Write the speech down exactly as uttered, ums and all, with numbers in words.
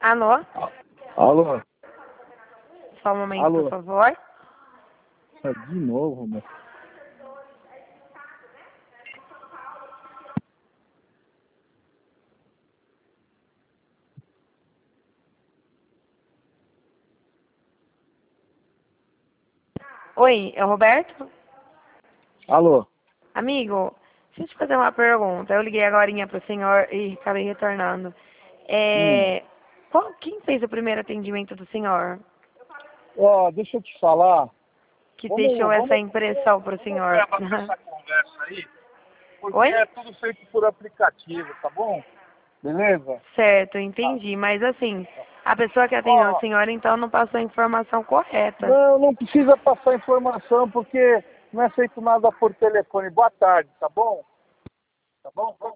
Alô? Alô? Só um momento, Alô? por favor. De novo, meu. Oi, é o Roberto? Alô? Amigo, deixa eu te fazer uma pergunta. Eu liguei agorinha pro senhor e acabei retornando. Hum. É... Qual, quem fez o primeiro atendimento do senhor? Ó, deixa eu te falar. Que Vamos, deixou essa vamos, impressão pro vamos senhor? acabar essa conversa aí, porque Oi? é tudo feito por aplicativo, tá bom? Beleza? Certo, entendi. Mas assim, a pessoa que atendeu o Ó, senhor então não passou a informação correta. não, não precisa passar informação, porque não é feito nada por telefone. Boa tarde, tá bom? Tá bom?